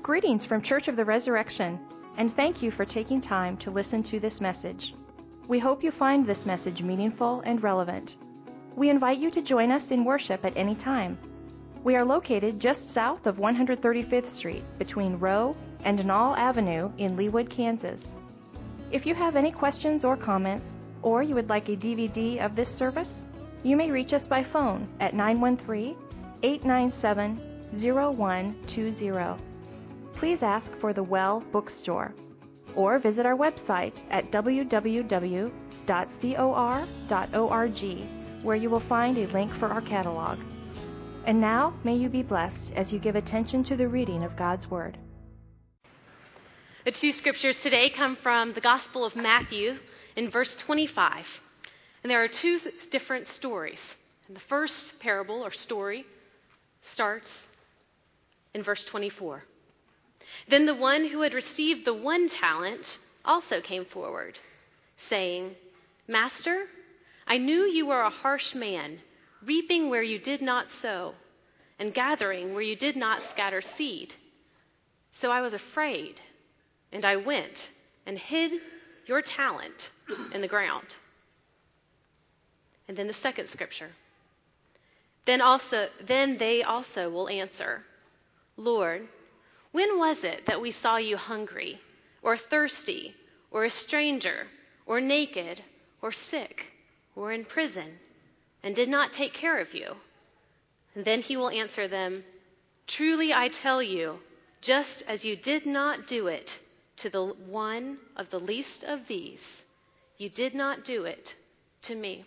Greetings from Church of the Resurrection, and thank you for taking time to listen to this message. We hope you find this message meaningful and relevant. We invite you to join us in worship at any time. We are located just south of 135th Street between Rowe and Knoll Avenue in Leawood, Kansas. If you have any questions or comments, or you would like a DVD of this service, you may reach us by phone at 913-897-0120. Please ask for the Well Bookstore, or visit our website at www.cor.org, where you will find a link for our catalog. And now, may you be blessed as you give attention to the reading of God's Word. The two scriptures today come from the Gospel of Matthew in verse 25. And there are two different stories. And the first parable or story starts in verse 24. Then the one who had received the 1 talent also came forward, saying, Master, I knew you were a harsh man, reaping where you did not sow, and gathering where you did not scatter seed. So I was afraid, and I went and hid your talent in the ground. And then the second scripture. Then they also will answer, Lord, when was it that we saw you hungry, or thirsty, or a stranger, or naked, or sick, or in prison, and did not take care of you? And then he will answer them, Truly I tell you, just as you did not do it to the one of the least of these, you did not do it to me.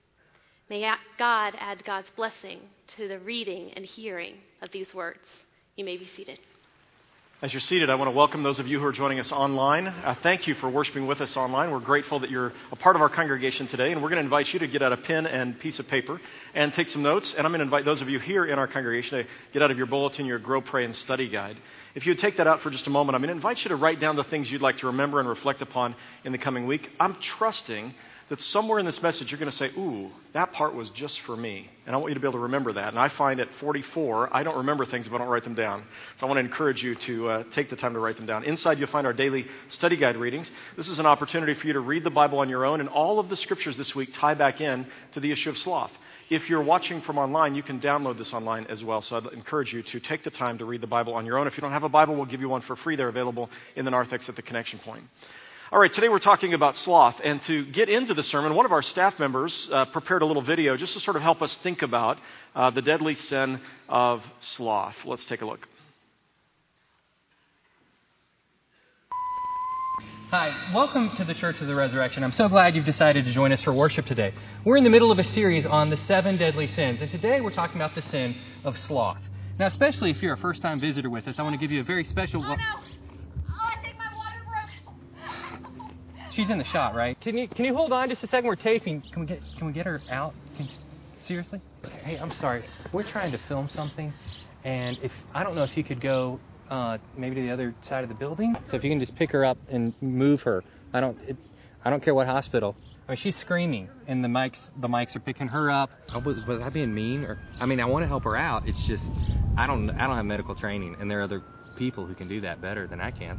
May God add God's blessing to the reading and hearing of these words. You may be seated. As you're seated, I want to welcome those of you who are joining us online. Thank you for worshiping with us online. We're grateful that you're a part of our congregation today, and we're going to invite you to get out a pen and piece of paper and take some notes. And I'm going to invite those of you here in our congregation to get out of your bulletin your Grow, Pray, and Study Guide. If you would take that out for just a moment, I'm going to invite you to write down the things you'd like to remember and reflect upon in the coming week. I'm trusting that somewhere in this message you're going to say, ooh, that part was just for me. And I want you to be able to remember that. And I find at 44, I don't remember things if I don't write them down. So I want to encourage you to take the time to write them down. Inside you'll find our daily study guide readings. This is an opportunity for you to read the Bible on your own. And all of the scriptures this week tie back in to the issue of sloth. If you're watching from online, you can download this online as well. So I'd encourage you to take the time to read the Bible on your own. If you don't have a Bible, we'll give you one for free. They're available in the narthex at the connection point. All right, today we're talking about sloth, and to get into the sermon, one of our staff members prepared a little video just to sort of help us think about the deadly sin of sloth. Let's take a look. Hi, welcome to the Church of the Resurrection. I'm so glad you've decided to join us for worship today. We're in the middle of a series on the 7 deadly sins, and today we're talking about the sin of sloth. Now, especially if you're a first-time visitor with us, I want to give you a very special... Oh, no! I think my water broke. She's in the shot, right? Can you hold on just a second? We're taping. Can we get her out? Seriously? Okay. Hey, I'm sorry. We're trying to film something, and I don't know if you could go maybe to the other side of the building. So if you can just pick her up and move her. I don't care what hospital. I mean, she's screaming, and the mics are picking her up. Was I being mean? Or I want to help her out. It's just I don't have medical training, and there are other people who can do that better than I can.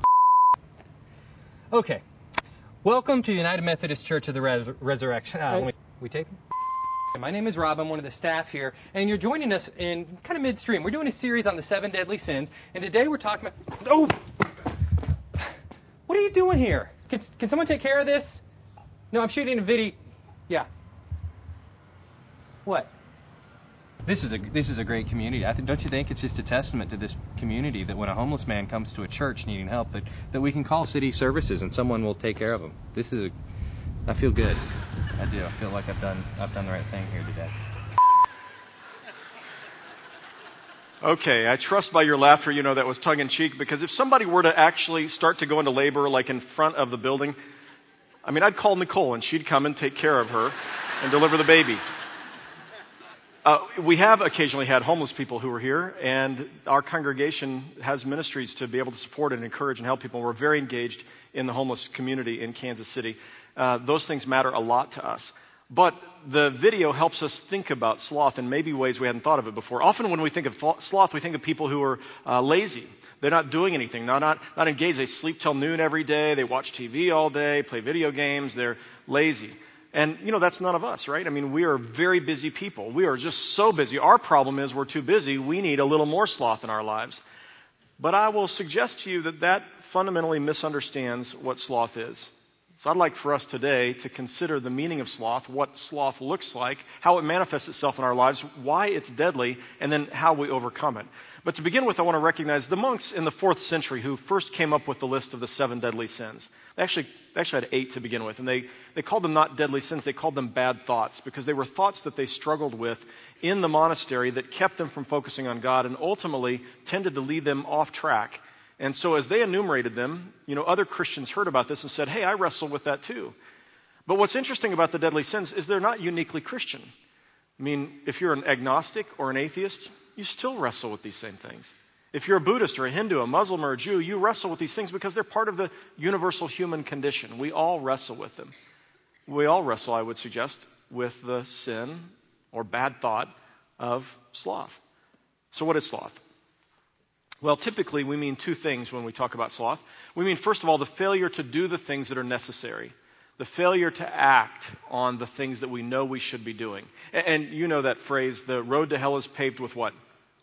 Okay. Welcome to the United Methodist Church of the Resurrection. We taping? My name is Rob. I'm one of the staff here, and you're joining us in kind of midstream. We're doing a series on the 7 deadly sins, and today we're talking about... Oh! What are you doing here? Can someone take care of this? No, I'm shooting a video. Yeah. What? This is a great community. Don't you think it's just a testament to this community that when a homeless man comes to a church needing help, that we can call city services and someone will take care of him. I feel good. I do. I feel like I've done the right thing here today. Okay, I trust by your laughter you know that was tongue-in-cheek, because if somebody were to actually start to go into labor like in front of the building, I'd call Nicole and she'd come and take care of her and deliver the baby. We have occasionally had homeless people who are here, and our congregation has ministries to be able to support and encourage and help people. We're very engaged in the homeless community in Kansas City. Those things matter a lot to us. But the video helps us think about sloth in maybe ways we hadn't thought of it before. Often when we think of sloth, we think of people who are lazy. They're not doing anything, not engaged. They sleep till noon every day. They watch TV all day, play video games. They're lazy. And, that's none of us, right? I mean, we are very busy people. We are just so busy. Our problem is we're too busy. We need a little more sloth in our lives. But I will suggest to you that fundamentally misunderstands what sloth is. So I'd like for us today to consider the meaning of sloth, what sloth looks like, how it manifests itself in our lives, why it's deadly, and then how we overcome it. But to begin with, I want to recognize the monks in the 4th century who first came up with the list of the 7 deadly sins. They actually had 8 to begin with, and they called them not deadly sins, they called them bad thoughts, because they were thoughts that they struggled with in the monastery that kept them from focusing on God and ultimately tended to lead them off track. And so as they enumerated them, other Christians heard about this and said, hey, I wrestle with that too. But what's interesting about the deadly sins is they're not uniquely Christian. I mean, if you're an agnostic or an atheist, you still wrestle with these same things. If you're a Buddhist or a Hindu, a Muslim or a Jew, you wrestle with these things because they're part of the universal human condition. We all wrestle with them. We all wrestle, I would suggest, with the sin or bad thought of sloth. So what is sloth? Well, typically we mean 2 things when we talk about sloth. We mean, first of all, the failure to do the things that are necessary. The failure to act on the things that we know we should be doing. And you know that phrase, the road to hell is paved with what?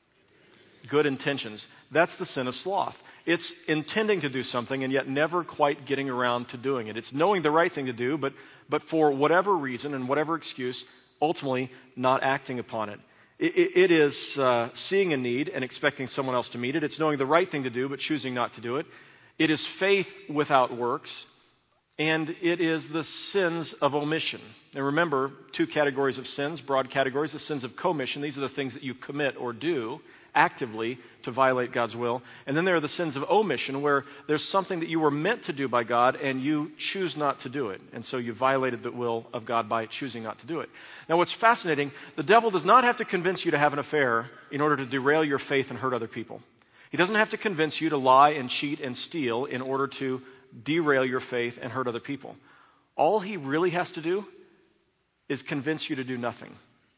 Good intentions. That's the sin of sloth. It's intending to do something and yet never quite getting around to doing it. It's knowing the right thing to do, but for whatever reason and whatever excuse, ultimately not acting upon it. It is seeing a need and expecting someone else to meet it. It's knowing the right thing to do but choosing not to do it. It is faith without works. And it is the sins of omission. Now remember, 2 categories of sins, broad categories. The sins of commission. These are the things that you commit or do actively to violate God's will. And then there are the sins of omission, where there's something that you were meant to do by God and you choose not to do it. And so you violated the will of God by choosing not to do it. Now what's fascinating, the devil does not have to convince you to have an affair in order to derail your faith and hurt other people. He doesn't have to convince you to lie and cheat and steal in order to derail your faith and hurt other people. All he really has to do is convince you to do nothing.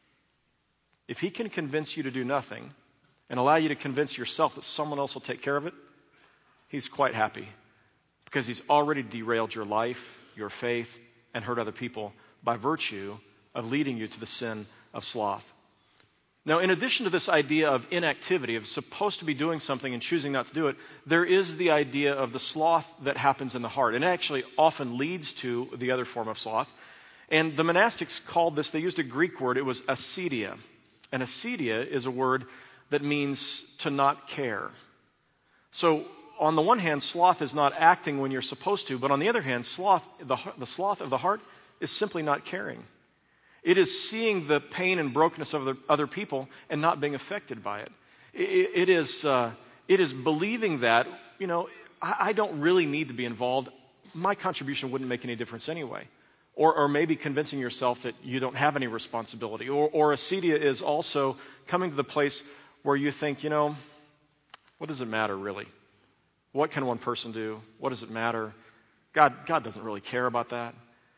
If he can convince you to do nothing and allow you to convince yourself that someone else will take care of it, he's quite happy because he's already derailed your life, your faith, and hurt other people by virtue of leading you to the sin of sloth. Now, in addition to this idea of inactivity, of supposed to be doing something and choosing not to do it, there is the idea of the sloth that happens in the heart. And it actually often leads to the other form of sloth. And the monastics called this, they used a Greek word, it was acedia. And acedia is a word that means to not care. So, on the one hand, sloth is not acting when you're supposed to, but on the other hand, sloth, the sloth of the heart is simply not caring. It is seeing the pain and brokenness of other people and not being affected by it. It is believing that, I don't really need to be involved. My contribution wouldn't make any difference anyway. Or maybe convincing yourself that you don't have any responsibility. Or acedia is also coming to the place where you think, what does it matter really? What can one person do? What does it matter? God doesn't really care about that.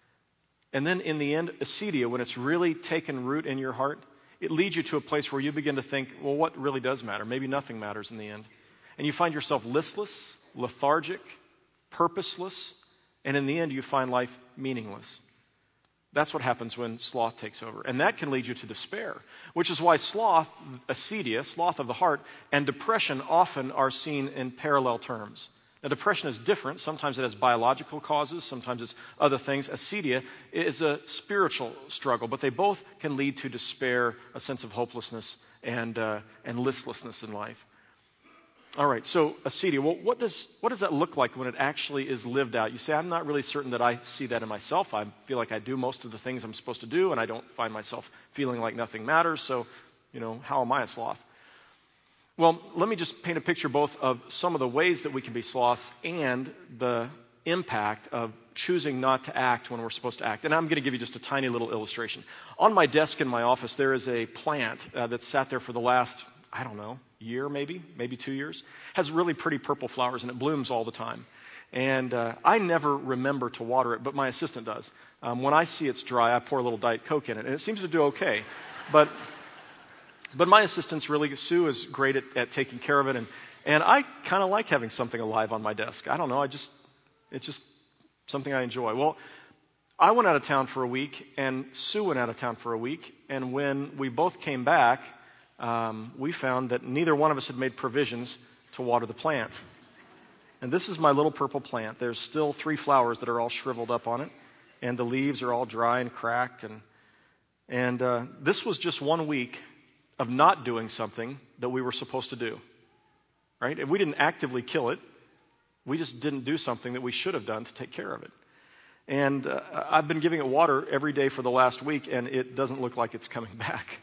And then in the end, acedia, when it's really taken root in your heart, it leads you to a place where you begin to think, well, what really does matter? Maybe nothing matters in the end. And you find yourself listless, lethargic, purposeless, and in the end you find life meaningless. That's what happens when sloth takes over. And that can lead you to despair, which is why sloth, acedia, sloth of the heart, and depression often are seen in parallel terms. Now, depression is different. Sometimes it has biological causes. Sometimes it's other things. Acedia is a spiritual struggle, but they both can lead to despair, a sense of hopelessness, and listlessness in life. All right, so acedia. Well, what does that look like when it actually is lived out? You say, I'm not really certain that I see that in myself. I feel like I do most of the things I'm supposed to do, and I don't find myself feeling like nothing matters. So, how am I a sloth? Well, let me just paint a picture both of some of the ways that we can be sloths and the impact of choosing not to act when we're supposed to act. And I'm going to give you just a tiny little illustration. On my desk in my office, there is a plant that's sat there for the last, year maybe 2 years. Has really pretty purple flowers and it blooms all the time. And I never remember to water it, but my assistant does. When I see it's dry, I pour a little Diet Coke in it, and it seems to do okay. But my assistant's really, Sue is great at taking care of it, and I kind of like having something alive on my desk. I don't know, it's just something I enjoy. Well, I went out of town for a week, and Sue went out of town for a week, and when we both came back, we found that neither one of us had made provisions to water the plant. And this is my little purple plant. There's still 3 flowers that are all shriveled up on it, and the leaves are all dry and cracked. And this was just 1 week of not doing something that we were supposed to do, right? If we didn't actively kill it, we just didn't do something that we should have done to take care of it. And I've been giving it water every day for the last week, and it doesn't look like it's coming back.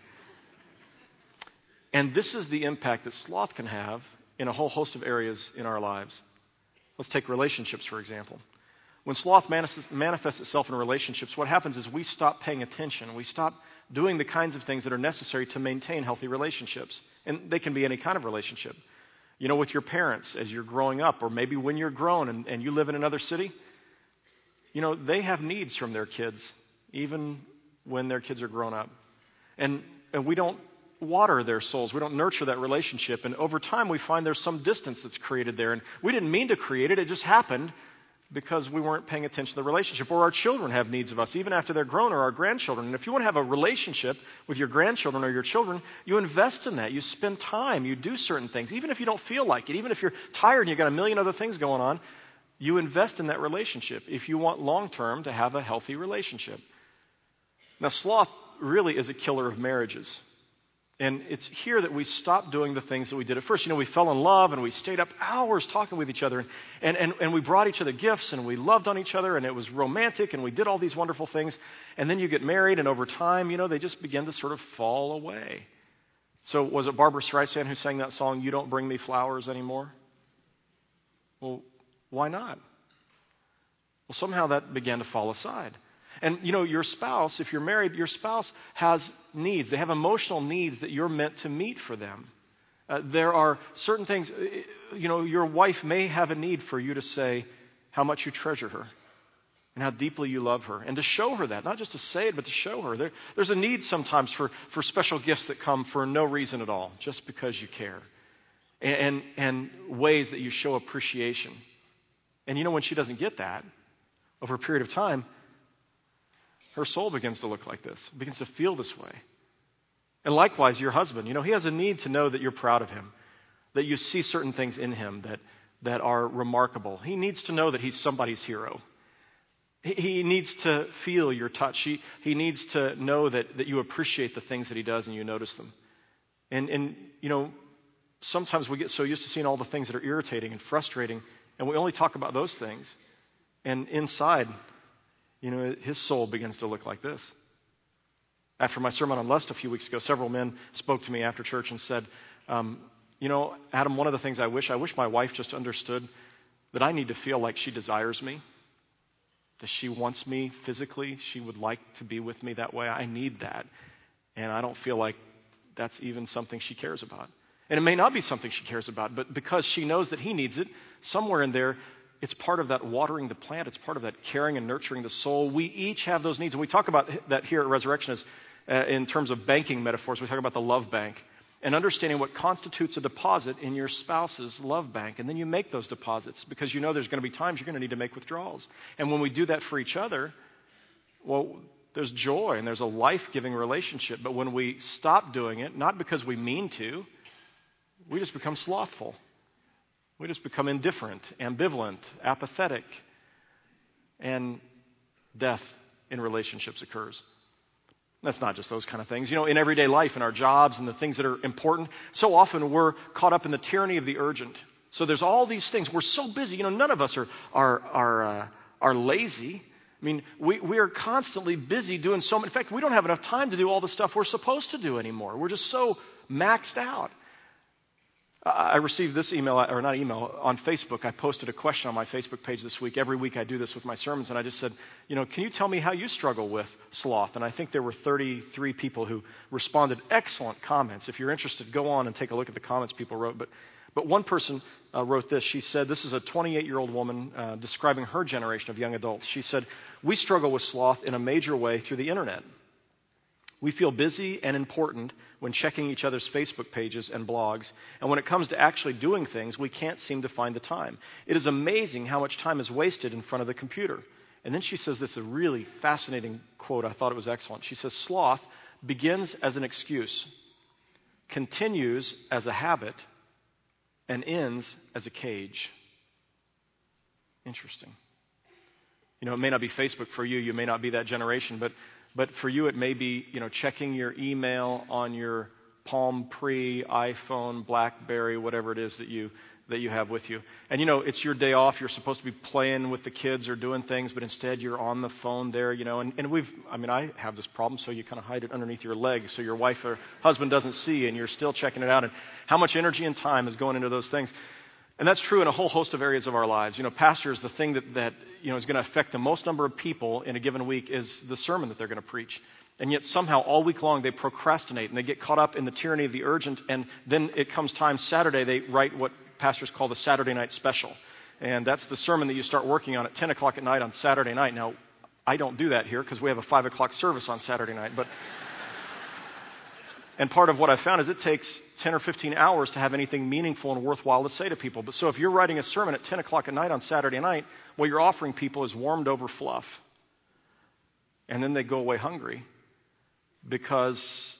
And this is the impact that sloth can have in a whole host of areas in our lives. Let's take relationships, for example. When sloth manifests itself in relationships, what happens is we stop paying attention. We stop doing the kinds of things that are necessary to maintain healthy relationships. And they can be any kind of relationship. You know, with your parents as you're growing up, or maybe when you're grown and you live in another city, you know, they have needs from their kids, even when their kids are grown up. And we don't water their souls. We don't nurture that relationship. And over time, we find there's some distance that's created there. And we didn't mean to create it. It just happened because we weren't paying attention to the relationship. Or our children have needs of us, even after they're grown, or our grandchildren. And if you want to have a relationship with your grandchildren or your children, you invest in that. You spend time. You do certain things. Even if you don't feel like it, even if you're tired and you've got a million other things going on, you invest in that relationship if you want long-term to have a healthy relationship. Now, sloth really is a killer of marriages. And it's here that we stop doing the things that we did at first. You know, we fell in love and we stayed up hours talking with each other. And we brought each other gifts and we loved on each other and it was romantic and we did all these wonderful things. And then you get married and over time, you know, they just begin to sort of fall away. So was it Barbra Streisand who sang that song, "You Don't Bring Me Flowers Anymore"? Well, why not? Well, somehow that began to fall aside. And, you know, your spouse, if you're married, your spouse has needs. They have emotional needs that you're meant to meet for them. There are certain things, you know, your wife may have a need for you to say how much you treasure her and how deeply you love her. And to show her that, not just to say it, but to show her. There's a need sometimes for special gifts that come for no reason at all, just because you care. And ways that you show appreciation. And, you know, when she doesn't get that, over a period of time, her soul begins to look like this, begins to feel this way. And likewise, your husband, you know, he has a need to know that you're proud of him, that you see certain things in him that are remarkable. He needs to know that he's somebody's hero. He needs to feel your touch. He needs to know that you appreciate the things that he does and you notice them. And you know, sometimes we get so used to seeing all the things that are irritating and frustrating, and we only talk about those things. And inside, you know, his soul begins to look like this. After my sermon on lust a few weeks ago, several men spoke to me after church and said, you know, Adam, one of the things I wish my wife just understood that I need to feel like she desires me, that she wants me physically, she would like to be with me that way. I need that. And I don't feel like that's even something she cares about. And it may not be something she cares about, but because she knows that he needs it, somewhere in there, it's part of that watering the plant. It's part of that caring and nurturing the soul. We each have those needs. And we talk about that here at Resurrection as in terms of banking metaphors. We talk about the love bank and understanding what constitutes a deposit in your spouse's love bank. And then you make those deposits because you know there's going to be times you're going to need to make withdrawals. And when we do that for each other, well, there's joy and there's a life-giving relationship. But when we stop doing it, not because we mean to, we just become slothful. We just become indifferent, ambivalent, apathetic, and death in relationships occurs. That's not just those kind of things. You know, in everyday life, in our jobs and the things that are important, so often we're caught up in the tyranny of the urgent. So there's all these things. We're so busy. You know, none of us are lazy. I mean, we are constantly busy doing so much. In fact, we don't have enough time to do all the stuff we're supposed to do anymore. We're just so maxed out. I received this email, or not email, on Facebook. I posted a question on my Facebook page this week. Every week I do this with my sermons, and I just said, can you tell me how you struggle with sloth? And I think there were 33 people who responded. Excellent comments. If you're interested, go on and take a look at the comments people wrote. But one person wrote this. She said, this is a 28-year-old woman describing her generation of young adults. She said, we struggle with sloth in a major way through the internet. We feel busy and important when checking each other's Facebook pages and blogs, and when it comes to actually doing things, we can't seem to find the time. It is amazing how much time is wasted in front of the computer. And then she says this, a really fascinating quote. I thought it was excellent. She says, sloth begins as an excuse, continues as a habit, and ends as a cage. Interesting. It may not be Facebook for you. You may not be that generation, but for you, it may be, checking your email on your Palm Pre, iPhone, BlackBerry, whatever it is that you have with you. And, it's your day off. You're supposed to be playing with the kids or doing things, but instead you're on the phone there, and I have this problem, so you kind of hide it underneath your leg so your wife or husband doesn't see, and you're still checking it out. And how much energy and time is going into those things? And that's true in a whole host of areas of our lives. Pastors, the thing that is going to affect the most number of people in a given week is the sermon that they're going to preach. And yet somehow all week long they procrastinate and they get caught up in the tyranny of the urgent. And then it comes time Saturday, they write what pastors call the Saturday night special. And that's the sermon that you start working on at 10 o'clock at night on Saturday night. Now, I don't do that here because we have a 5 o'clock service on Saturday night. And part of what I found is it takes 10 or 15 hours to have anything meaningful and worthwhile to say to people. But so if you're writing a sermon at 10 o'clock at night on Saturday night, what you're offering people is warmed over fluff. And then they go away hungry because,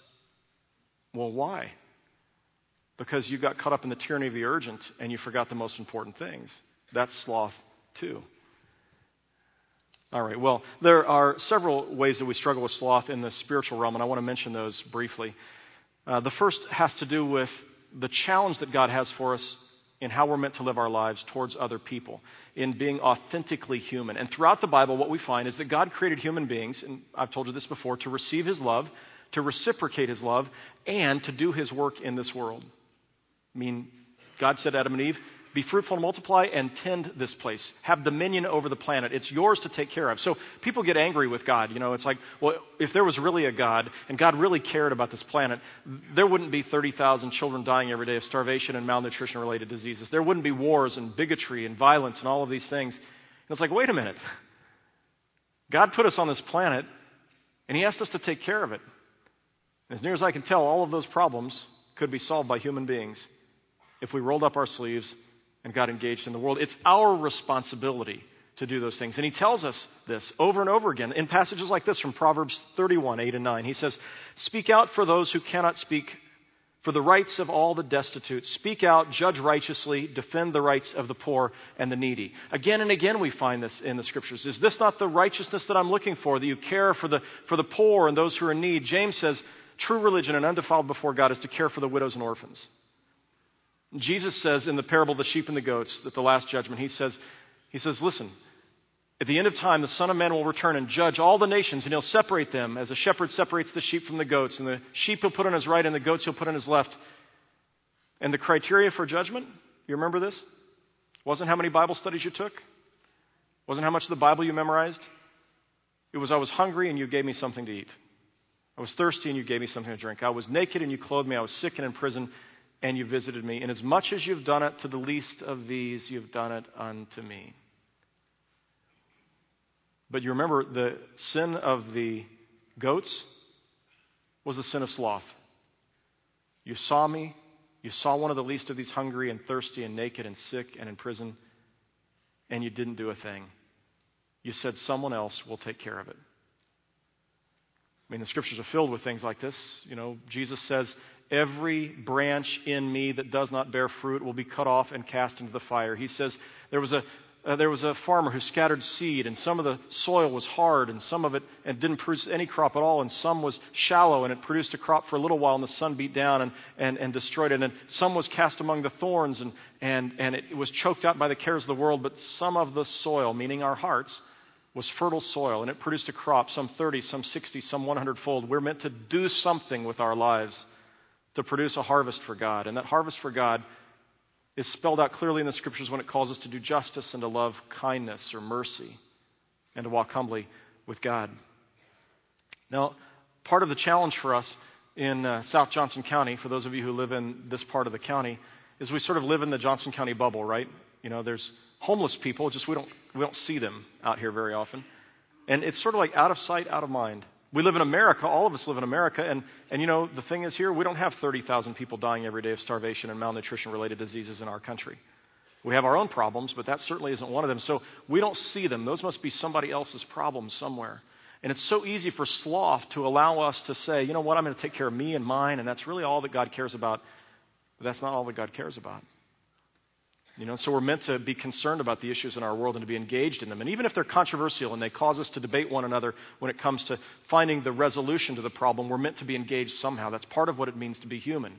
why? Because you got caught up in the tyranny of the urgent and you forgot the most important things. That's sloth too. All right, well, there are several ways that we struggle with sloth in the spiritual realm, and I want to mention those briefly. The first has to do with the challenge that God has for us in how we're meant to live our lives towards other people, in being authentically human. And throughout the Bible, what we find is that God created human beings, and I've told you this before, to receive His love, to reciprocate His love, and to do His work in this world. God said to Adam and Eve, be fruitful and multiply and tend this place. Have dominion over the planet. It's yours to take care of. So people get angry with God. It's like, well, if there was really a God and God really cared about this planet, there wouldn't be 30,000 children dying every day of starvation and malnutrition-related diseases. There wouldn't be wars and bigotry and violence and all of these things. And it's like, wait a minute. God put us on this planet and He asked us to take care of it. And as near as I can tell, all of those problems could be solved by human beings if we rolled up our sleeves and got engaged in the world. It's our responsibility to do those things. And He tells us this over and over again in passages like this from Proverbs 31, 8 and 9. He says, speak out for those who cannot speak, for the rights of all the destitute. Speak out, judge righteously, defend the rights of the poor and the needy. Again and again we find this in the Scriptures. Is this not the righteousness that I'm looking for, that you care for the poor and those who are in need? James says, true religion and undefiled before God is to care for the widows and orphans. Jesus says in the parable of the sheep and the goats at the last judgment, he says, listen, at the end of time, the Son of Man will return and judge all the nations, and He'll separate them as a shepherd separates the sheep from the goats. And the sheep He'll put on His right and the goats He'll put on His left. And the criteria for judgment, you remember this? Wasn't how many Bible studies you took. Wasn't how much of the Bible you memorized. It was, I was hungry and you gave me something to eat. I was thirsty and you gave me something to drink. I was naked and you clothed me. I was sick and in prison and you visited me. And as much as you've done it to the least of these, you've done it unto me. But you remember the sin of the goats was the sin of sloth. You saw me. You saw one of the least of these hungry and thirsty and naked and sick and in prison, and you didn't do a thing. You said someone else will take care of it. The Scriptures are filled with things like this. Jesus says, every branch in me that does not bear fruit will be cut off and cast into the fire. He says there was a farmer who scattered seed, and some of the soil was hard, and some of it didn't produce any crop at all, and some was shallow, and it produced a crop for a little while, and the sun beat down and destroyed it. And some was cast among the thorns, and it was choked out by the cares of the world. But some of the soil, meaning our hearts, was fertile soil, and it produced a crop, some 30, some 60, some 100-fold. We're meant to do something with our lives to produce a harvest for God. And that harvest for God is spelled out clearly in the Scriptures when it calls us to do justice and to love kindness or mercy and to walk humbly with God. Now, part of the challenge for us in South Johnson County, for those of you who live in this part of the county, is we sort of live in the Johnson County bubble, right? You know, there's homeless people, just we don't see them out here very often. And it's sort of like out of sight, out of mind. We live in America, all of us live in America, and you know, the thing is here, we don't have 30,000 people dying every day of starvation and malnutrition-related diseases in our country. We have our own problems, but that certainly isn't one of them. So we don't see them. Those must be somebody else's problems somewhere. And it's so easy for sloth to allow us to say, you know what, I'm going to take care of me and mine, and that's really all that God cares about. But that's not all that God cares about. You know, so we're meant to be concerned about the issues in our world and to be engaged in them. And even if they're controversial and they cause us to debate one another when it comes to finding the resolution to the problem, we're meant to be engaged somehow. That's part of what it means to be human.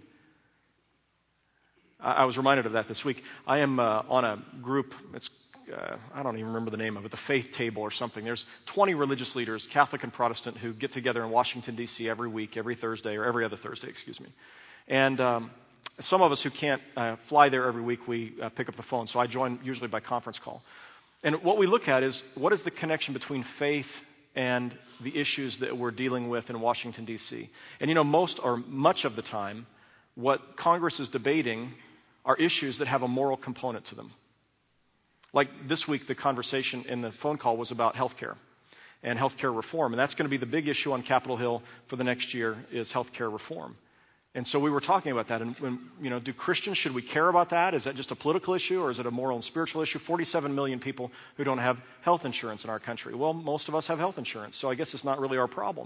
I was reminded of that this week. I am on a group, I don't even remember the name of it, the Faith Table or something. There's 20 religious leaders, Catholic and Protestant, who get together in Washington, D.C. every week, every Thursday, or every other Thursday, excuse me. And some of us who can't fly there every week, we pick up the phone. So I join usually by conference call. And what we look at is, what is the connection between faith and the issues that we're dealing with in Washington, D.C.? And you know, most or much of the time, what Congress is debating are issues that have a moral component to them. Like this week, the conversation in the phone call was about health care and health care reform. And that's going to be the big issue on Capitol Hill for the next year is health care reform. And so we were talking about that. And, you know, do Christians, should we care about that? Is that just a political issue or is it a moral and spiritual issue? 47 million people who don't have health insurance in our country. Well, most of us have health insurance, so I guess it's not really our problem.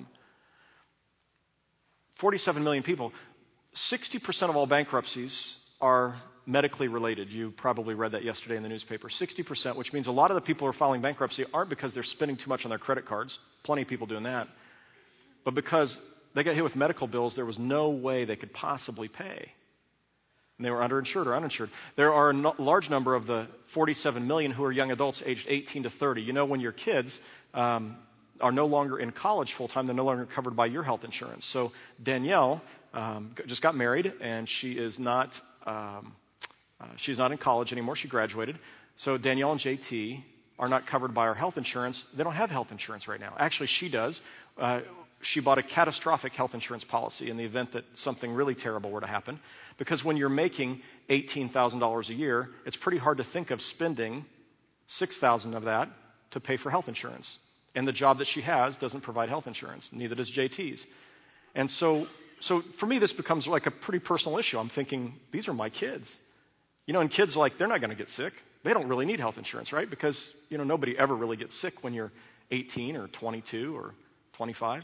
47 million people. 60% of all bankruptcies are medically related. You probably read that yesterday in the newspaper. 60%, which means a lot of the people who are filing bankruptcy aren't because they're spending too much on their credit cards. Plenty of people doing that. But because they got hit with medical bills there was no way they could possibly pay. And they were underinsured or uninsured. There are a large number of the 47 million who are young adults aged 18 to 30. You know, when your kids are no longer in college full-time, they're no longer covered by your health insurance. So Danielle just got married, and she is not she's not in college anymore. She graduated. So Danielle and JT are not covered by our health insurance. They don't have health insurance right now. Actually, she does. She bought a catastrophic health insurance policy in the event that something really terrible were to happen. Because when you're making $18,000 a year, it's pretty hard to think of spending $6,000 of that to pay for health insurance. And the job that she has doesn't provide health insurance. Neither does JT's. And so for me, this becomes like a pretty personal issue. I'm thinking, these are my kids. You know, and kids, like, they're not going to get sick. They don't really need health insurance, right? Because, you know, nobody ever really gets sick when you're 18 or 22 or 25.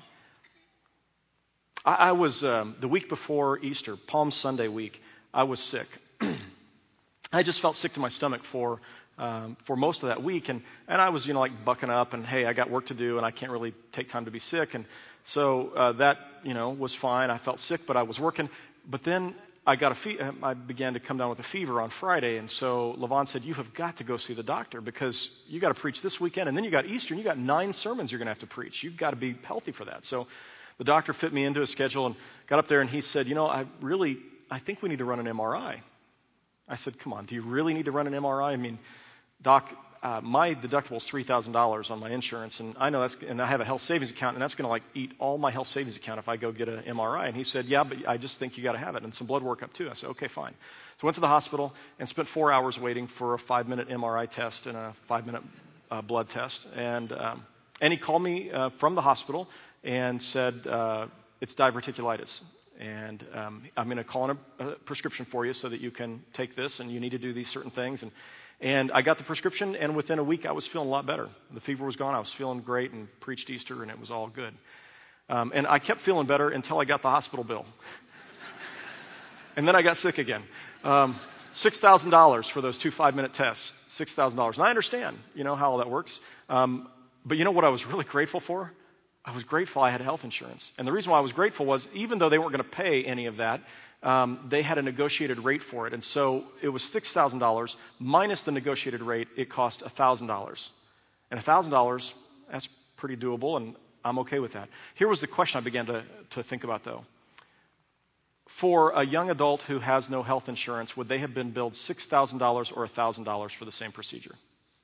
I was, the week before Easter, Palm Sunday week, I was sick. I just felt sick to my stomach for most of that week. And I was, you know, like bucking up and, hey, I got work to do and I can't really take time to be sick. And so that, you know, was fine. I felt sick, but I was working. But then I began to come down with a fever on Friday. And so Levon said, you have got to go see the doctor because you got to preach this weekend. And then you got Easter and you got 9 sermons you're going to have to preach. You've got to be healthy for that. So the doctor fit me into a schedule and got up there and he said, you know, I think we need to run an MRI. I said, come on, do you really need to run an MRI? I mean, doc, my deductible is $3,000 on my insurance, and I know and I have a health savings account, and that's going to like eat all my health savings account if I go get an MRI. And he said, yeah, but I just think you got to have it, and some blood workup too. I said, okay, fine. So I went to the hospital and spent 4 hours waiting for a 5-minute MRI test and a 5-minute blood test. And he called me from the hospital and said, it's diverticulitis. And I'm going to call in a prescription for you so that you can take this, and you need to do these certain things. And I got the prescription, and within a week I was feeling a lot better. The fever was gone. I was feeling great and preached Easter, and it was all good. And I kept feeling better until I got the hospital bill. And then I got sick again. $6,000 for those 2 5-minute tests. $6,000. And I understand, you know, how all that works. But you know what I was really grateful for? I was grateful I had health insurance. And the reason why I was grateful was even though they weren't going to pay any of that, they had a negotiated rate for it. And so it was $6,000 minus the negotiated rate. It cost $1,000. And $1,000, that's pretty doable, and I'm okay with that. Here was the question I began to think about, though. For a young adult who has no health insurance, would they have been billed $6,000 or $1,000 for the same procedure?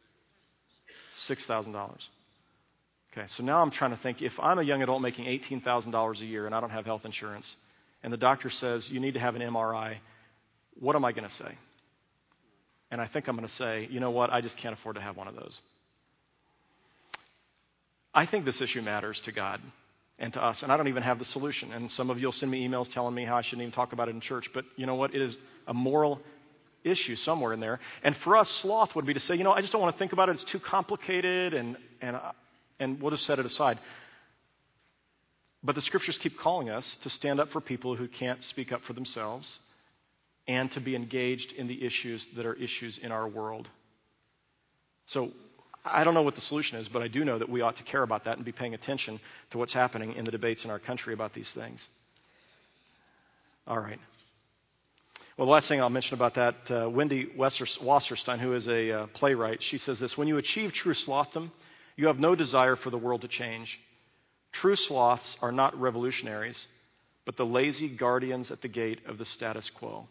$6,000. Okay, so now I'm trying to think, if I'm a young adult making $18,000 a year and I don't have health insurance, and the doctor says you need to have an MRI, what am I going to say? And I think I'm going to say, you know what, I just can't afford to have one of those. I think this issue matters to God and to us, and I don't even have the solution. And some of you will send me emails telling me how I shouldn't even talk about it in church, but you know what, it is a moral issue somewhere in there. And for us, sloth would be to say, you know, I just don't want to think about it, it's too complicated, and we'll just set it aside. But the scriptures keep calling us to stand up for people who can't speak up for themselves and to be engaged in the issues that are issues in our world. So I don't know what the solution is, but I do know that we ought to care about that and be paying attention to what's happening in the debates in our country about these things. All right. Well, the last thing I'll mention about that, Wendy Wasserstein, who is a playwright, she says this: when you achieve true slothdom, you have no desire for the world to change. True sloths are not revolutionaries, but the lazy guardians at the gate of the status quo.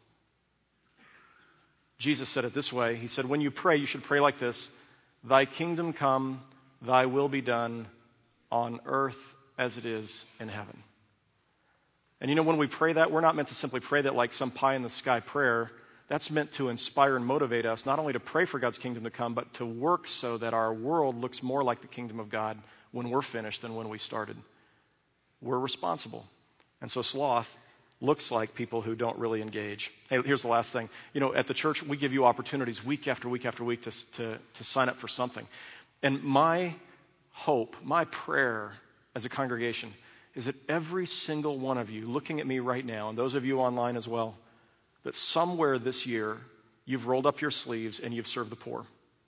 Jesus said it this way. He said, when you pray, you should pray like this: Thy kingdom come, thy will be done on earth as it is in heaven. And you know, when we pray that, we're not meant to simply pray that like some pie-in-the-sky prayer. That's meant to inspire and motivate us not only to pray for God's kingdom to come, but to work so that our world looks more like the kingdom of God when we're finished than when we started. We're responsible. And so sloth looks like people who don't really engage. Hey, here's the last thing. You know, at the church, we give you opportunities week after week after week to sign up for something. And my hope, my prayer as a congregation is that every single one of you looking at me right now, and those of you online as well, that somewhere this year you've rolled up your sleeves and you've served the poor.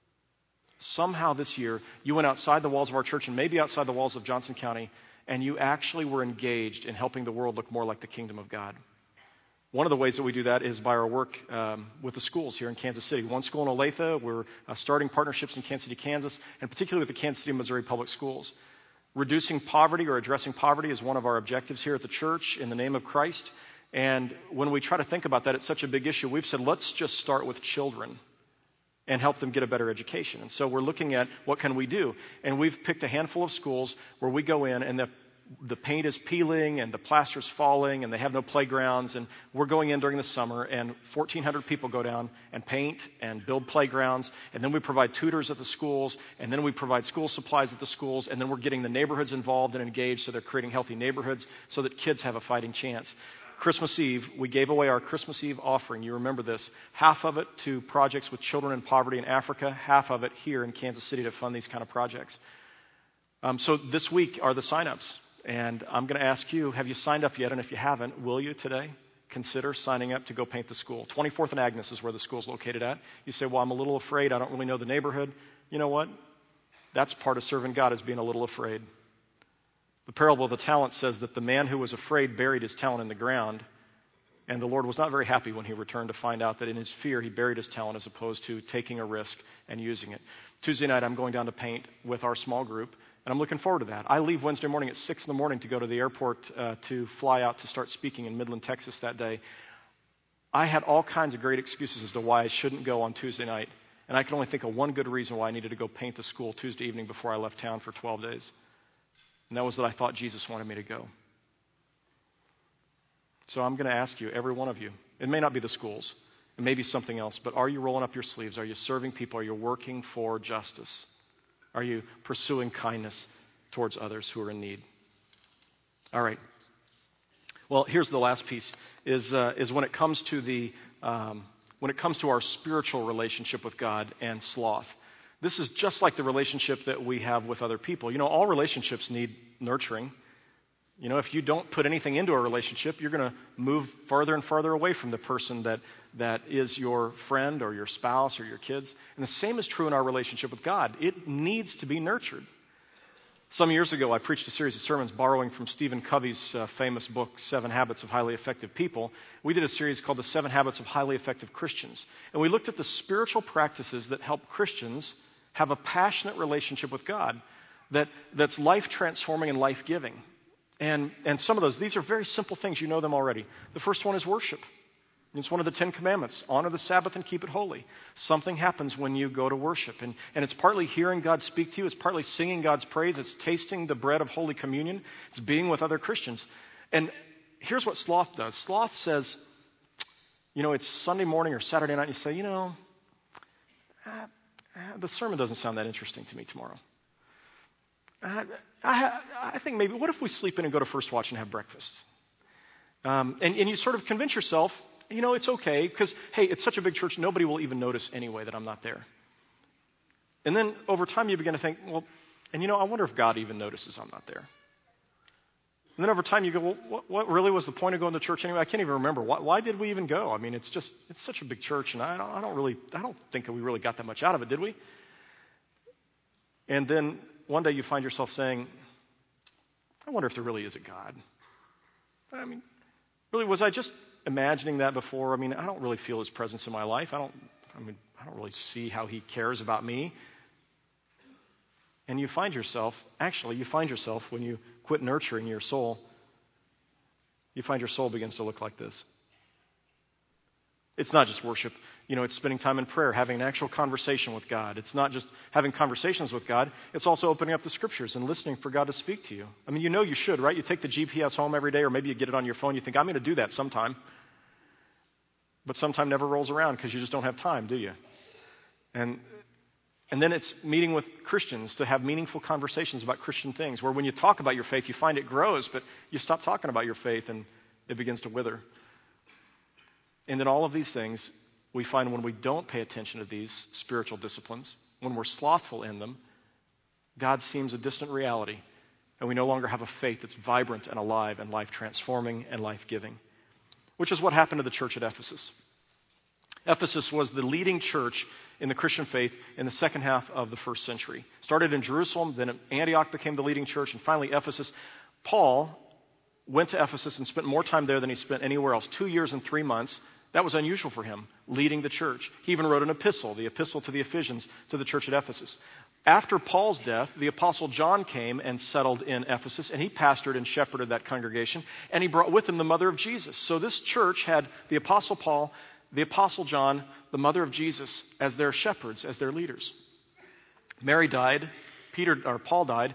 Somehow this year you went outside the walls of our church and maybe outside the walls of Johnson County, and you actually were engaged in helping the world look more like the kingdom of God. One of the ways that we do that is by our work with the schools here in Kansas City. One school in Olathe, we're starting partnerships in Kansas City, Kansas, and particularly with the Kansas City, Missouri Public Schools. Reducing poverty or addressing poverty is one of our objectives here at the church in the name of Christ. And when we try to think about that, it's such a big issue. We've said, let's just start with children and help them get a better education. And so we're looking at what can we do. And we've picked a handful of schools where we go in and the paint is peeling and the plaster's falling and they have no playgrounds. And we're going in during the summer and 1,400 people go down and paint and build playgrounds. And then we provide tutors at the schools. And then we provide school supplies at the schools. And then we're getting the neighborhoods involved and engaged so they're creating healthy neighborhoods so that kids have a fighting chance. Christmas Eve, we gave away our Christmas Eve offering. You remember this. Half of it to projects with children in poverty in Africa, half of it here in Kansas City to fund these kind of projects. So this week are the sign-ups. And I'm going to ask you, have you signed up yet? And if you haven't, will you today consider signing up to go paint the school? 24th and Agnes is where the school's located at. You say, well, I'm a little afraid. I don't really know the neighborhood. You know what? That's part of serving God, is being a little afraid. The parable of the talent says that the man who was afraid buried his talent in the ground, and the Lord was not very happy when he returned to find out that in his fear he buried his talent as opposed to taking a risk and using it. Tuesday night I'm going down to paint with our small group, and I'm looking forward to that. I leave Wednesday morning at 6 in the morning to go to the airport to fly out to start speaking in Midland, Texas that day. I had all kinds of great excuses as to why I shouldn't go on Tuesday night, and I can only think of one good reason why I needed to go paint the school Tuesday evening before I left town for 12 days. And that was that I thought Jesus wanted me to go. So I'm going to ask you, every one of you, it may not be the schools, it may be something else, but are you rolling up your sleeves? Are you serving people? Are you working for justice? Are you pursuing kindness towards others who are in need? All right. Well, here's the last piece: is when it comes to our spiritual relationship with God and sloth. This is just like the relationship that we have with other people. You know, all relationships need nurturing. You know, if you don't put anything into a relationship, you're going to move farther and farther away from the person that is your friend or your spouse or your kids. And the same is true in our relationship with God. It needs to be nurtured. Some years ago, I preached a series of sermons borrowing from Stephen Covey's famous book, 7 Habits of Highly Effective People. We did a series called The 7 Habits of Highly Effective Christians. And we looked at the spiritual practices that help Christians have a passionate relationship with God that's life-transforming and life-giving. And some of these are very simple things. You know them already. The first one is worship. It's one of the 10 commandments. Honor the Sabbath and keep it holy. Something happens when you go to worship. And it's partly hearing God speak to you. It's partly singing God's praise. It's tasting the bread of Holy Communion. It's being with other Christians. And here's what sloth does. Sloth says, it's Sunday morning or Saturday night, and you say, the sermon doesn't sound that interesting to me tomorrow. I think maybe, what if we sleep in and go to First Watch and have breakfast? And you sort of convince yourself, it's okay, because, hey, it's such a big church, nobody will even notice anyway that I'm not there. And then over time you begin to think, well, I wonder if God even notices I'm not there. And then over time you go, well, what really was the point of going to church anyway? I can't even remember. Why did we even go? I mean, it's such a big church, and I don't think that we really got that much out of it, did we? And then one day you find yourself saying, I wonder if there really is a God. I mean, really, was I just imagining that before? I mean, I don't really feel his presence in my life. I don't really see how he cares about me. And you find yourself when you quit nurturing your soul, you find your soul begins to look like this. It's not just worship. It's spending time in prayer, having an actual conversation with God. It's not just having conversations with God. It's also opening up the Scriptures and listening for God to speak to you. I mean, you should, right? You take the GPS home every day, or maybe you get it on your phone. You think, I'm going to do that sometime. But sometime never rolls around because you just don't have time, do you? And then it's meeting with Christians to have meaningful conversations about Christian things, where when you talk about your faith, you find it grows, but you stop talking about your faith and it begins to wither. And then all of these things we find when we don't pay attention to these spiritual disciplines, when we're slothful in them, God seems a distant reality, and we no longer have a faith that's vibrant and alive and life-transforming and life-giving, which is what happened to the church at Ephesus. Ephesus was the leading church in the Christian faith in the second half of the first century. Started in Jerusalem, then Antioch became the leading church, and finally Ephesus. Paul went to Ephesus and spent more time there than he spent anywhere else, 2 years and 3 months. That was unusual for him, leading the church. He even wrote an epistle, the epistle to the Ephesians, to the church at Ephesus. After Paul's death, the apostle John came and settled in Ephesus, and he pastored and shepherded that congregation, and he brought with him the mother of Jesus. So this church had the apostle Paul, the apostle John, the mother of Jesus, as their shepherds, as their leaders. Mary died, Paul died.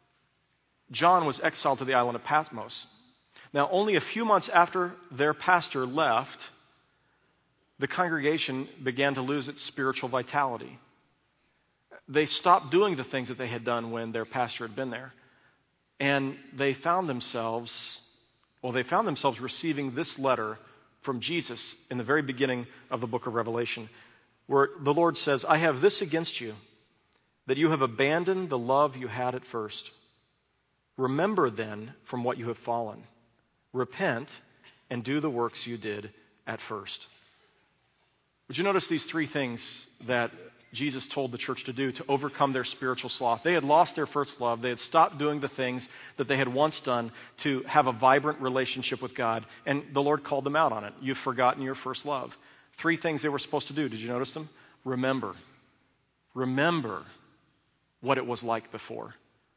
John was exiled to the island of Patmos. Now, only a few months after their pastor left, the congregation began to lose its spiritual vitality. They stopped doing the things that they had done when their pastor had been there. And they found themselves receiving this letter from Jesus in the very beginning of the book of Revelation, where the Lord says, I have this against you, that you have abandoned the love you had at first. Remember then from what you have fallen. Repent and do the works you did at first. Would you notice these three things that Jesus told the church to do to overcome their spiritual sloth? They had lost their first love. They had stopped doing the things that they had once done to have a vibrant relationship with God. And the Lord called them out on it. You've forgotten your first love. Three things they were supposed to do. Did you notice them? Remember. Remember what it was like before.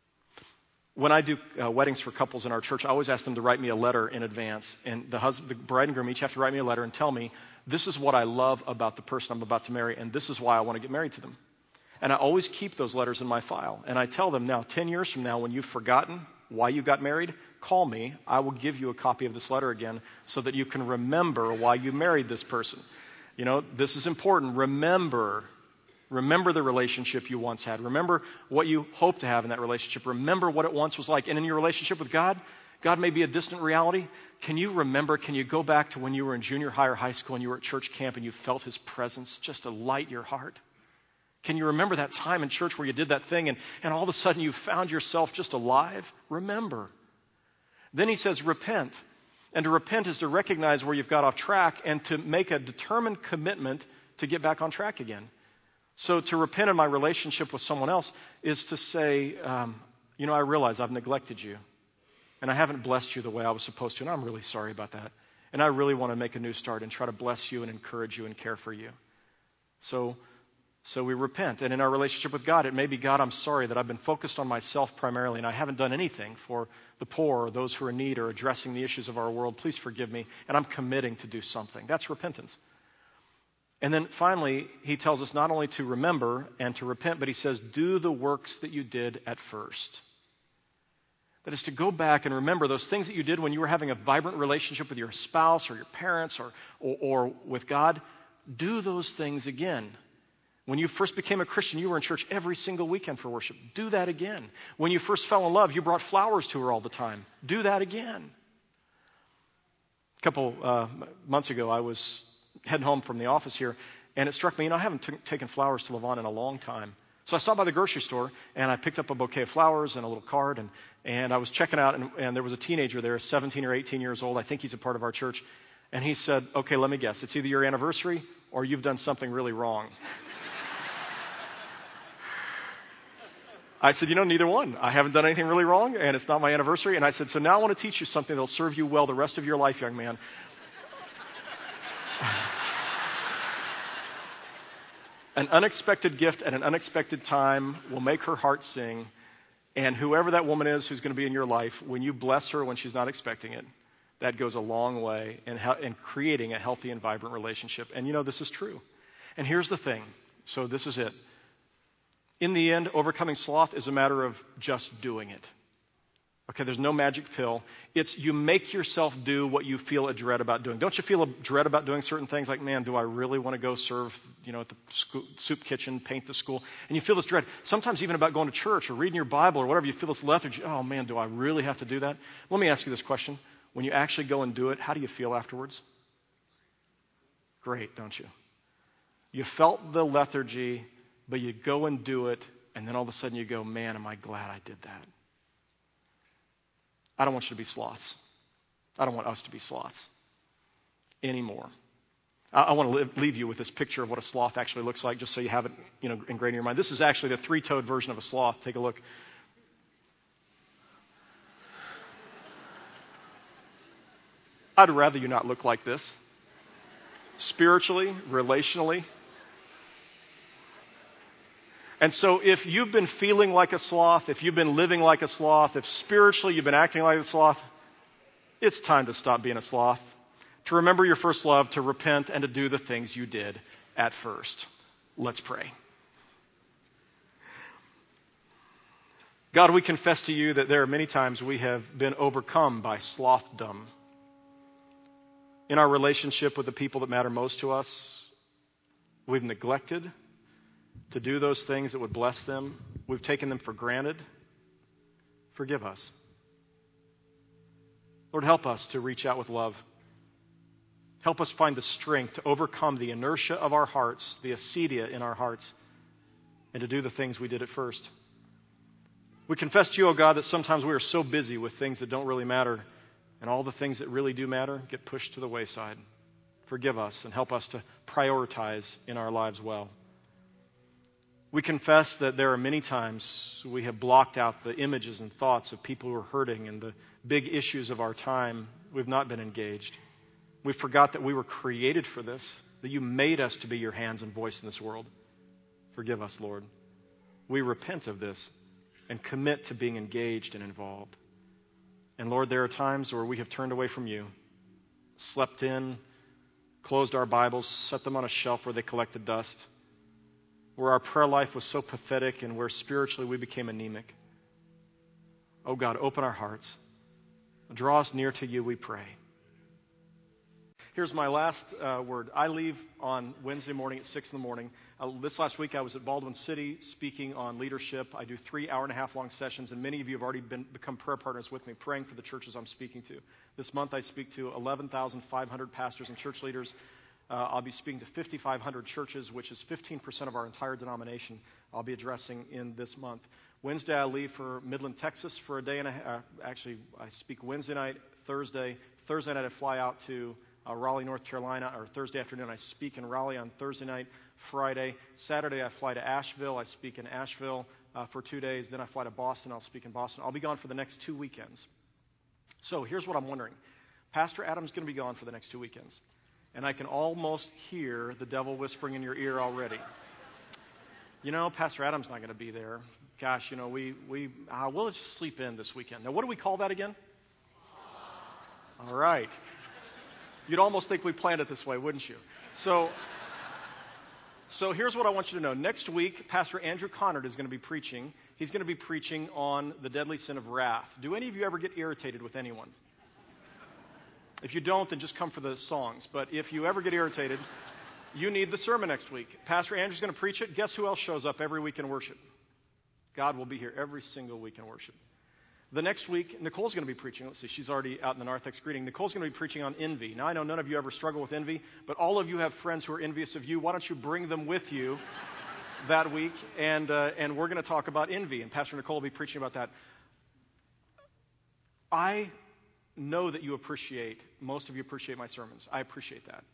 When I do weddings for couples in our church, I always ask them to write me a letter in advance. And the bride and groom each have to write me a letter and tell me, this is what I love about the person I'm about to marry, and this is why I want to get married to them. And I always keep those letters in my file. And I tell them now, 10 years from now, when you've forgotten why you got married, call me. I will give you a copy of this letter again so that you can remember why you married this person. This is important. Remember the relationship you once had. Remember what you hope to have in that relationship. Remember what it once was like. And in your relationship with God, God may be a distant reality. Can you remember, can you go back to when you were in junior high or high school and you were at church camp and you felt his presence just to light your heart? Can you remember that time in church where you did that thing and all of a sudden you found yourself just alive? Remember. Then he says, repent. And to repent is to recognize where you've got off track and to make a determined commitment to get back on track again. So to repent in my relationship with someone else is to say, I realize I've neglected you. And I haven't blessed you the way I was supposed to, and I'm really sorry about that. And I really want to make a new start and try to bless you and encourage you and care for you. So So we repent. And in our relationship with God, it may be, God, I'm sorry that I've been focused on myself primarily and I haven't done anything for the poor or those who are in need or addressing the issues of our world. Please forgive me. And I'm committing to do something. That's repentance. And then finally, he tells us not only to remember and to repent, but he says, do the works that you did at first. That is to go back and remember those things that you did when you were having a vibrant relationship with your spouse or your parents or with God. Do those things again. When you first became a Christian, you were in church every single weekend for worship. Do that again. When you first fell in love, you brought flowers to her all the time. Do that again. A couple months ago, I was heading home from the office here, and it struck me, I haven't taken flowers to Levon in a long time. So I stopped by the grocery store, and I picked up a bouquet of flowers and a little card, and I was checking out, and there was a teenager there, 17 or 18 years old. I think he's a part of our church. And he said, okay, let me guess. It's either your anniversary or you've done something really wrong. I said, neither one. I haven't done anything really wrong, and it's not my anniversary. And I said, so now I want to teach you something that will serve you well the rest of your life, young man. An unexpected gift at an unexpected time will make her heart sing. And whoever that woman is who's going to be in your life, when you bless her when she's not expecting it, that goes a long way in creating a healthy and vibrant relationship. And this is true. And here's the thing. So this is it. In the end, overcoming sloth is a matter of just doing it. Okay, there's no magic pill. It's you make yourself do what you feel a dread about doing. Don't you feel a dread about doing certain things like, man, do I really want to go serve, at the soup kitchen, paint the school? And you feel this dread. Sometimes even about going to church or reading your Bible or whatever, you feel this lethargy. Oh, man, do I really have to do that? Let me ask you this question. When you actually go and do it, how do you feel afterwards? Great, don't you? You felt the lethargy, but you go and do it, and then all of a sudden you go, man, am I glad I did that? I don't want you to be sloths. I don't want us to be sloths anymore. I want to leave you with this picture of what a sloth actually looks like, just so you have it, ingrained in your mind. This is actually the three-toed version of a sloth. Take a look. I'd rather you not look like this. Spiritually, relationally. And so if you've been feeling like a sloth, if you've been living like a sloth, if spiritually you've been acting like a sloth, it's time to stop being a sloth, to remember your first love, to repent, and to do the things you did at first. Let's pray. God, we confess to you that there are many times we have been overcome by slothdom. In our relationship with the people that matter most to us, we've neglected to do those things that would bless them. We've taken them for granted. Forgive us. Lord, help us to reach out with love. Help us find the strength to overcome the inertia of our hearts, the acedia in our hearts, and to do the things we did at first. We confess to you, O God, that sometimes we are so busy with things that don't really matter, and all the things that really do matter get pushed to the wayside. Forgive us and help us to prioritize in our lives well. We confess that there are many times we have blocked out the images and thoughts of people who are hurting and the big issues of our time. We've not been engaged. We forgot that we were created for this, that you made us to be your hands and voice in this world. Forgive us, Lord. We repent of this and commit to being engaged and involved. And Lord, there are times where we have turned away from you, slept in, closed our Bibles, set them on a shelf where they collected dust, where our prayer life was so pathetic and where spiritually we became anemic. Oh God, open our hearts. Draw us near to you, we pray. Here's my last word. I leave on Wednesday morning at 6 in the morning. This last week I was at Baldwin City speaking on leadership. I do 3 hour-and-a-half long sessions, and many of you have already become prayer partners with me, praying for the churches I'm speaking to. This month I speak to 11,500 pastors and church leaders. I'll be speaking to 5,500 churches, which is 15% of our entire denomination I'll be addressing in this month. Wednesday, I leave for Midland, Texas for a day and a half. Actually, I speak Wednesday night, Thursday. Thursday night, I fly out to Raleigh, North Carolina, or Thursday afternoon, I speak in Raleigh on Thursday night. Friday, Saturday, I fly to Asheville. I speak in Asheville for 2 days. Then I fly to Boston. I'll speak in Boston. I'll be gone for the next 2 weekends. So here's what I'm wondering. Pastor Adam's going to be gone for the next 2 weekends. And I can almost hear the devil whispering in your ear already. Pastor Adam's not going to be there. Gosh, we'll just sleep in this weekend. Now, what do we call that again? All right. You'd almost think we planned it this way, wouldn't you? So here's what I want you to know. Next week, Pastor Andrew Connard is going to be preaching. He's going to be preaching on the deadly sin of wrath. Do any of you ever get irritated with anyone? If you don't, then just come for the songs. But if you ever get irritated, you need the sermon next week. Pastor Andrew's going to preach it. Guess who else shows up every week in worship? God will be here every single week in worship. The next week, Nicole's going to be preaching. Let's see, she's already out in the narthex greeting. Nicole's going to be preaching on envy. Now, I know none of you ever struggle with envy, but all of you have friends who are envious of you. Why don't you bring them with you that week? And we're going to talk about envy, and Pastor Nicole will be preaching about that. I know that most of you appreciate my sermons. I appreciate that.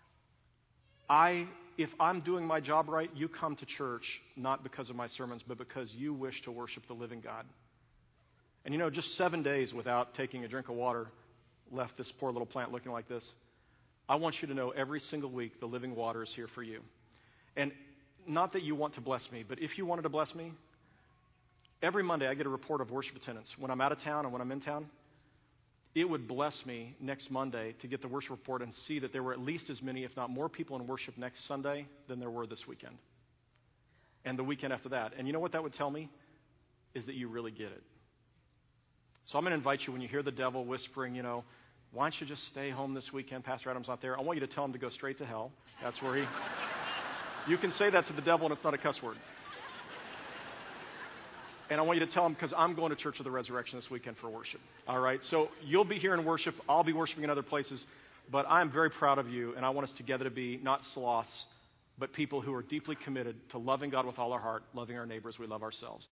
If I'm doing my job right, you come to church not because of my sermons, but because you wish to worship the living God. And just 7 days without taking a drink of water left this poor little plant looking like this. I want you to know every single week the living water is here for you. And not that you want to bless me, but if you wanted to bless me, every Monday I get a report of worship attendance. When I'm out of town and when I'm in town, it would bless me next Monday to get the worship report and see that there were at least as many, if not more people in worship next Sunday than there were this weekend. And the weekend after that. And you know what that would tell me? Is that you really get it. So I'm going to invite you when you hear the devil whispering, why don't you just stay home this weekend? Pastor Adam's not there. I want you to tell him to go straight to hell. That's where you can say that to the devil and it's not a cuss word. And I want you to tell him because I'm going to Church of the Resurrection this weekend for worship. All right? So you'll be here in worship. I'll be worshiping in other places. But I'm very proud of you, and I want us together to be not sloths, but people who are deeply committed to loving God with all our heart, loving our neighbors, we love ourselves.